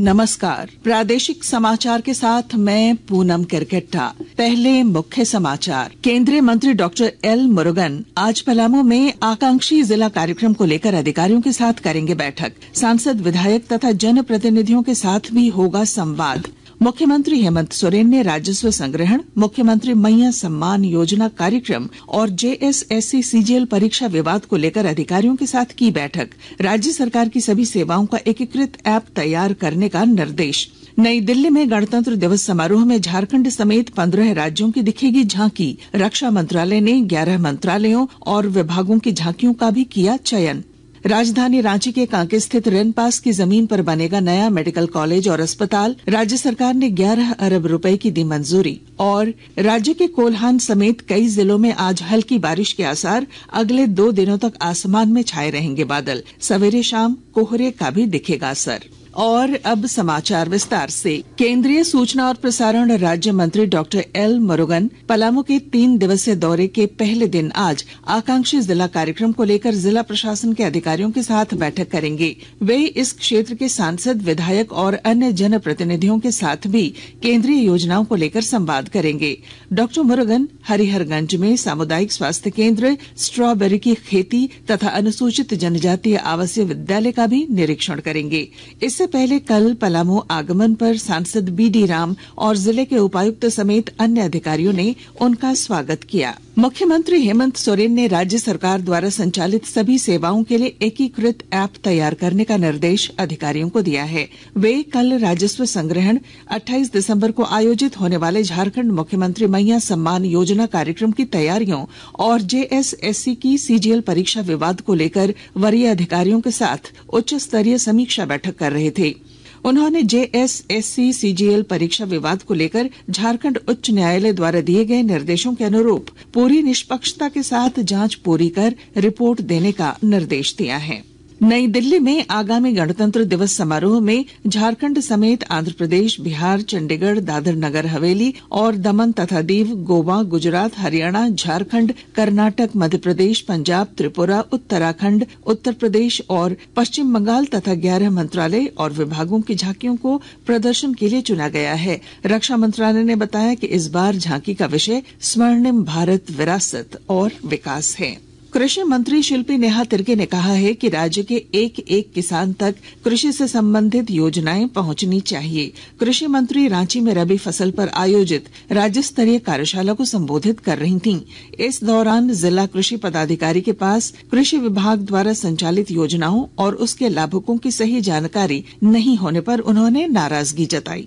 नमस्कार। प्रादेशिक समाचार के साथ मैं पूनम किरकिट्टा। पहले मुख्य समाचार। केंद्रीय मंत्री डॉक्टर एल मुरुगन आज पलामू में आकांक्षी जिला कार्यक्रम को लेकर अधिकारियों के साथ करेंगे बैठक। सांसद, विधायक तथा जनप्रतिनिधियों के साथ भी होगा संवाद। मुख्यमंत्री हेमंत सोरेन ने राजस्व संग्रहण, मुख्यमंत्री मैया सम्मान योजना कार्यक्रम और जेएसएससी सीजीएल परीक्षा विवाद को लेकर अधिकारियों के साथ की बैठक। राज्य सरकार की सभी सेवाओं का एकीकृत ऐप तैयार करने का निर्देश। नई दिल्ली में गणतंत्र दिवस समारोह में झारखंड समेत 15 राज्यों की दिखेगी झांकी। रक्षा मंत्रालय ने 11 मंत्रालयों और विभागों की झांकियों का भी किया चयन। राजधानी रांची के कांके स्थित रेनपास की जमीन पर बनेगा नया मेडिकल कॉलेज और अस्पताल। राज्य सरकार ने 11 अरब रुपए की दी मंजूरी। और राज्य के कोल्हान समेत कई जिलों में आज हल्की बारिश के आसार। अगले 2 दिनों तक आसमान में छाए रहेंगे बादल। सवेरे शाम कोहरे का भी दिखेगा असर। और अब समाचार विस्तार से। केंद्रीय सूचना और प्रसारण राज्य मंत्री डॉक्टर एल मुरुगन पलामू के 3 दिवसीय दौरे के पहले दिन आज आकांक्षी जिला कार्यक्रम को लेकर जिला प्रशासन के अधिकारियों के साथ बैठक करेंगे। वे इस क्षेत्र के सांसद, विधायक और अन्य जनप्रतिनिधियों के साथ भी केंद्रीय योजनाओं को लेकर संवाद करेंगे। डॉक्टर मुरुगन हरिहरगंज में सामुदायिक स्वास्थ्य केंद्र, स्ट्रॉबेरी की खेती तथा अनुसूचित जनजातीय आवासीय विद्यालय का भी निरीक्षण करेंगे। इससे पहले कल पलामू आगमन पर सांसद बीडी राम और जिले के उपायुक्त समेत अन्य अधिकारियों ने उनका स्वागत किया। मुख्यमंत्री हेमंत सोरेन ने राज्य सरकार द्वारा संचालित सभी सेवाओं के लिए एकीकृत ऐप तैयार करने का निर्देश अधिकारियों को दिया है। वे कल राजस्व संग्रहण 28 दिसंबर को आयोजित होने वाले झारखंड मुख्यमंत्री मैया सम्मान योजना कार्यक्रम की तैयारियों और जेएसएससी की सीजीएल परीक्षा विवाद को लेकर वरीय अधिकारियों के साथ उच्च स्तरीय समीक्षा बैठक कर रहे थे। उन्होंने जेएसएससी सीजीएल परीक्षा विवाद को लेकर झारखंड उच्च न्यायालय द्वारा दिए गए निर्देशों के अनुरूप पूरी निष्पक्षता के साथ जांच पूरी कर रिपोर्ट देने का निर्देश दिया है। नई दिल्ली में आगामी गणतंत्र दिवस समारोह में झारखंड समेत आंध्र प्रदेश, बिहार, चंडीगढ़, दादर नगर हवेली और दमन तथा दीव, गोवा, गुजरात, हरियाणा, झारखंड, कर्नाटक, मध्य प्रदेश, पंजाब, त्रिपुरा, उत्तराखंड, उत्तर प्रदेश और पश्चिम बंगाल तथा 11 मंत्रालय और विभागों की झांकियों को प्रदर्शन के लिए चुना गया है। रक्षा मंत्रालय ने बताया कि इस बार झांकी का विषय स्वर्णिम भारत, विरासत और विकास है। कृषि मंत्री शिल्पी नेहा तिर्के ने कहा है कि राज्य के एक किसान तक कृषि से संबंधित योजनाएं पहुंचनी चाहिए। कृषि मंत्री रांची में रबी फसल पर आयोजित राज्य स्तरीय कार्यशाला को संबोधित कर रही थीं। इस दौरान जिला कृषि पदाधिकारी के पास कृषि विभाग द्वारा संचालित योजनाओं और उसके लाभुकों की सही जानकारी नहीं होने पर उन्होंने नाराजगी जताई।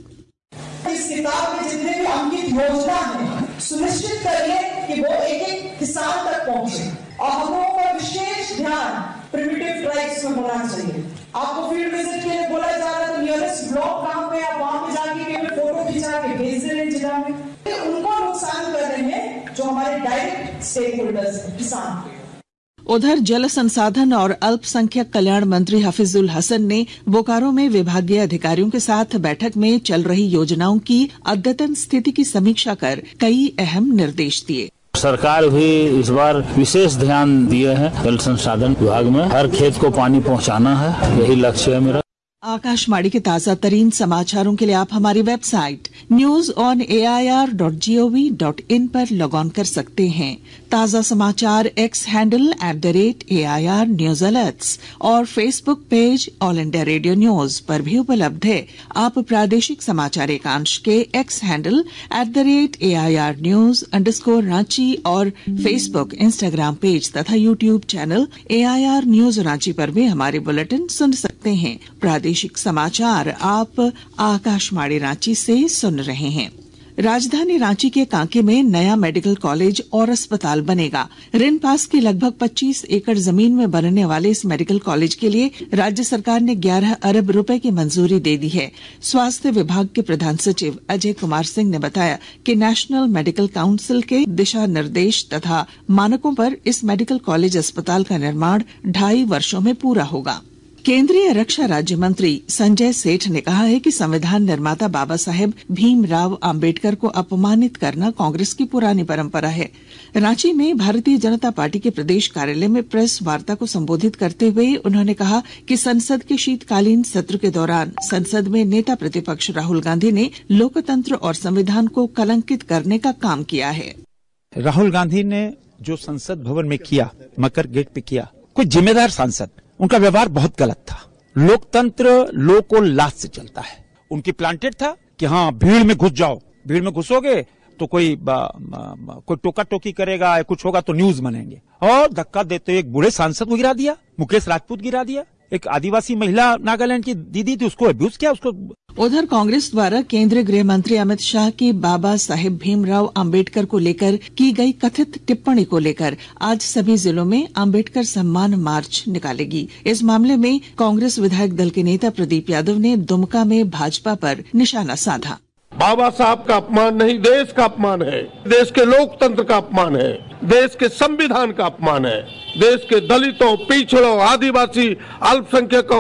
इस किताब में जितने भी अंकित योजना है, सुनिश्चित करिए कि वो एक किसान तक पहुंचे और हम लोगों का विशेष ध्यान प्रिमिटिव ट्राइब्स में होना चाहिए। आपको फील्ड विजिट के लिए बोला जा रहा है तो नियरेस्ट ब्लॉक कहां पे, आप वहां पे जाके केवल फोटो खिंचा के भेज दे रहे जिला में, उनको नुकसान कर रहे हैं जो हमारे डायरेक्ट स्टेक होल्डर्स हैं, किसान। उधर जल संसाधन और अल्पसंख्यक कल्याण मंत्री हफीजुल हसन ने बोकारो में विभागीय अधिकारियों के साथ बैठक में चल रही योजनाओं की अद्यतन स्थिति की समीक्षा कर कई अहम निर्देश दिए। सरकार भी इस बार विशेष ध्यान दिए है जल संसाधन विभाग में, हर खेत को पानी पहुंचाना है, यही लक्ष्य है मेरा। आकाशवाणी के ताजा तरीन समाचारों के लिए आप हमारी वेबसाइट newsonair.gov.in पर लॉग ऑन कर सकते हैं। ताजा समाचार X handle @AIR News Alerts और Facebook page all India radio news पर भी उपलब्ध है। आप प्रादेशिक समाचार एकांश के एक्स हैंडल @AIR News_Ranchi और फेसबुक, इंस्टाग्राम पेज तथा YouTube channel AIR News Ranchi पर भी हमारे बुलेटिन सुन सकते हैं। प्रादेशिक समाचार आप आकाशवाणी रांची से सुन रहे हैं। राजधानी रांची के कांके में नया मेडिकल कॉलेज और अस्पताल बनेगा। रेनपास की लगभग 25 एकड़ जमीन में बनने वाले इस मेडिकल कॉलेज के लिए राज्य सरकार ने 11 अरब रुपए की मंजूरी दे दी है। स्वास्थ्य विभाग के प्रधान सचिव अजय कुमार सिंह ने बताया कि नेशनल मेडिकल काउंसिल के दिशा निर्देश तथा मानकों पर इस मेडिकल कॉलेज अस्पताल का निर्माण 2.5 वर्षों में पूरा होगा। केंद्रीय रक्षा राज्य मंत्री संजय सेठ ने कहा है कि संविधान निर्माता बाबा साहेब भीमराव आम्बेडकर को अपमानित करना कांग्रेस की पुरानी परंपरा है। रांची में भारतीय जनता पार्टी के प्रदेश कार्यालय में प्रेस वार्ता को संबोधित करते हुए उन्होंने कहा कि संसद के शीतकालीन सत्र के दौरान संसद में नेता प्रतिपक्ष राहुल गांधी ने लोकतंत्र और संविधान को कलंकित करने का काम किया है। राहुल गांधी ने जो संसद भवन में किया, मकर गेट पे किया, कोई जिम्मेदार सांसद, उनका व्यवहार बहुत गलत था। लोकतंत्र लोक और लाश से चलता है। उनकी प्लांटेड था कि हाँ भीड़ में घुस जाओ, भीड़ में घुसोगे तो कोई टोका टोकी करेगा, कुछ होगा तो न्यूज बनेंगे, और धक्का देते हुए एक बूढ़े सांसद को गिरा दिया, मुकेश राजपूत गिरा दिया, एक आदिवासी महिला नागालैंड की दीदी थी उसको अब्यूज किया उसको। उधर कांग्रेस द्वारा केंद्रीय गृह मंत्री अमित शाह की बाबा साहेब भीमराव आम्बेडकर को लेकर की गई कथित टिप्पणी को लेकर आज सभी जिलों में आम्बेडकर सम्मान मार्च निकालेगी। इस मामले में कांग्रेस विधायक दल के नेता प्रदीप यादव ने दुमका में भाजपा पर निशाना साधा। बाबा साहब का अपमान नहीं, देश का अपमान है, देश के लोकतंत्र का अपमान है, देश के संविधान का अपमान है, देश के दलितों, पिछड़ों, आदिवासी, अल्पसंख्यकों,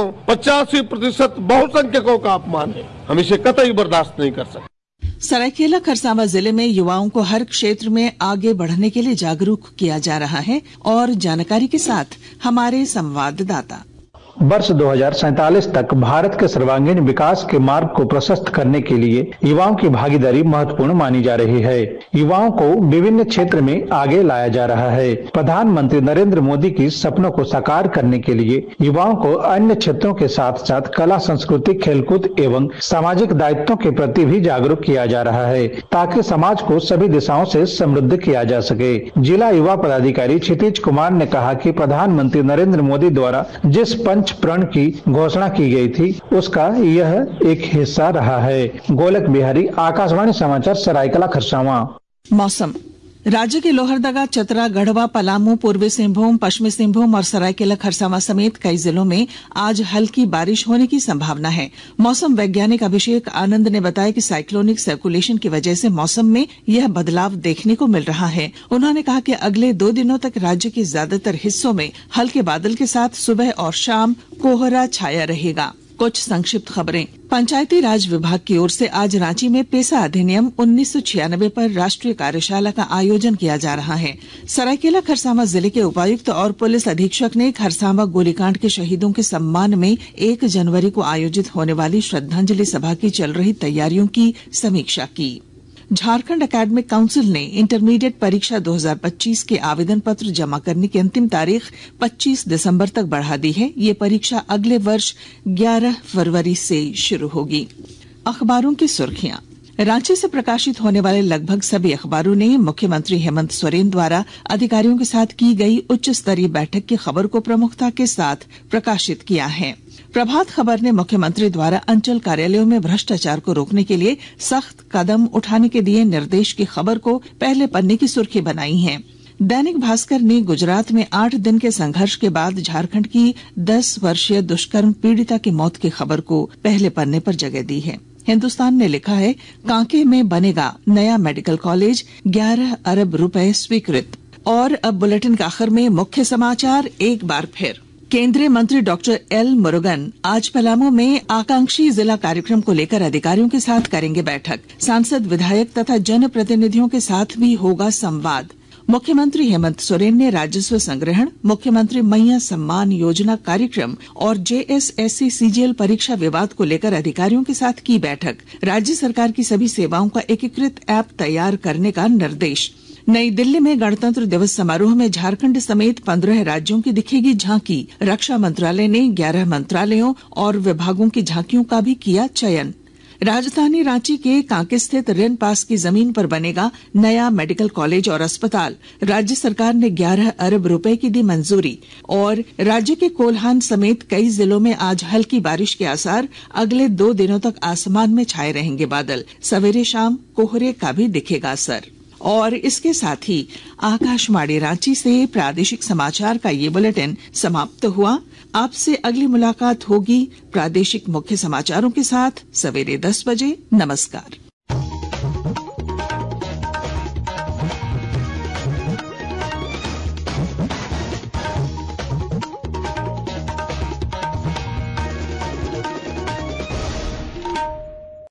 85% बहुसंख्यकों का अपमान है। हम इसे कतई बर्दाश्त नहीं कर सकते। सरायकेला खरसावां जिले में युवाओं को हर क्षेत्र में आगे बढ़ने के लिए जागरूक किया जा रहा है। और जानकारी के साथ हमारे संवाददाता। वर्ष 2047 तक भारत के सर्वांगीण विकास के मार्ग को प्रशस्त करने के लिए युवाओं की भागीदारी महत्वपूर्ण मानी जा रही है। युवाओं को विभिन्न क्षेत्र में आगे लाया जा रहा है। प्रधानमंत्री नरेंद्र मोदी की सपनों को साकार करने के लिए युवाओं को अन्य क्षेत्रों के साथ साथ कला, संस्कृति, खेलकूद एवं सामाजिक दायित्वों के प्रति भी जागरूक किया जा रहा है, ताकि समाज को सभी दिशाओं से समृद्ध किया जा सके। जिला युवा पदाधिकारी क्षितिज कुमार ने कहा कि प्रधानमंत्री नरेंद्र मोदी द्वारा जिस प्रण की घोषणा की गई थी उसका यह एक हिस्सा रहा है। गोलक बिहारी, आकाशवाणी समाचार, सरायकेला खरसावां। मौसम। राज्य के लोहरदगा, चतरा, गढ़वा, पलामू, पूर्वी सिंहभूम, पश्चिमी सिंहभूम और सरायकेला खरसावां समेत कई जिलों में आज हल्की बारिश होने की संभावना है। मौसम वैज्ञानिक अभिषेक आनंद ने बताया कि साइक्लोनिक सर्कुलेशन की वजह से मौसम में यह बदलाव देखने को मिल रहा है। उन्होंने कहा कि अगले 2 दिनों तक राज्य के ज्यादातर हिस्सों में हल्के बादल के साथ सुबह और शाम कोहरा छाया रहेगा। कुछ संक्षिप्त खबरें। पंचायती राज विभाग की ओर से आज रांची में पेसा अधिनियम 1996 पर राष्ट्रीय कार्यशाला का आयोजन किया जा रहा है। सरायकेला खरसावां जिले के उपायुक्त और पुलिस अधीक्षक ने खरसावां गोलीकांड के शहीदों के सम्मान में 1 जनवरी को आयोजित होने वाली श्रद्धांजलि सभा की चल रही तैयारियों की समीक्षा की। झारखंड एकेडमिक काउंसिल ने इंटरमीडिएट परीक्षा 2025 के आवेदन पत्र जमा करने की अंतिम तारीख 25 दिसंबर तक बढ़ा दी है। ये परीक्षा अगले वर्ष 11 फरवरी से शुरू होगी। अखबारों की सुर्खियां। रांची से प्रकाशित होने वाले लगभग सभी अखबारों ने मुख्यमंत्री हेमंत सोरेन द्वारा अधिकारियों के साथ की गई उच्च स्तरीय बैठक की खबर को प्रमुखता के साथ प्रकाशित किया है। प्रभात खबर ने मुख्यमंत्री द्वारा अंचल कार्यालयों में भ्रष्टाचार को रोकने के लिए सख्त कदम उठाने के दिए निर्देश की खबर को पहले पन्ने की सुर्खी बनाई है। दैनिक भास्कर ने गुजरात में 8 दिन के संघर्ष के बाद झारखंड की 10 वर्षीय दुष्कर्म पीड़िता की मौत की खबर को पहले पन्ने पर जगह दी है। हिंदुस्तान ने लिखा है, कांके में बनेगा नया मेडिकल कॉलेज, 11 अरब रुपए स्वीकृत। और अब बुलेटिन का आखिर में मुख्य समाचार एक बार फिर। केंद्रीय मंत्री डॉक्टर एल मुरुगन आज पलामू में आकांक्षी जिला कार्यक्रम को लेकर अधिकारियों के साथ करेंगे बैठक। सांसद, विधायक तथा जनप्रतिनिधियों के साथ भी होगा संवाद। मुख्यमंत्री हेमंत सोरेन ने राजस्व संग्रहण, मुख्यमंत्री मैया सम्मान योजना कार्यक्रम और जेएसएससी सीजीएल परीक्षा विवाद को लेकर अधिकारियों के साथ की बैठक। राज्य सरकार की सभी सेवाओं का एकीकृत ऐप तैयार करने का निर्देश। नई दिल्ली में गणतंत्र दिवस समारोह में झारखंड समेत 15 राज्यों की दिखेगी झांकी। रक्षा मंत्रालय ने 11 मंत्रालयों और विभागों की झांकियों का भी किया चयन। राजधानी रांची के कांके स्थित रेन पास की जमीन पर बनेगा नया मेडिकल कॉलेज और अस्पताल। राज्य सरकार ने 11 अरब रुपए की दी मंजूरी। और राज्य के कोल्हान समेत कई जिलों में आज हल्की बारिश के आसार। अगले 2 दिनों तक आसमान में छाए रहेंगे बादल। सवेरे शाम कोहरे का भी दिखेगा असर। और इसके साथ ही आकाशवाणी रांची से प्रादेशिक समाचार का ये बुलेटिन समाप्त हुआ। आपसे अगली मुलाकात होगी प्रादेशिक मुख्य समाचारों के साथ सवेरे 10 बजे। नमस्कार।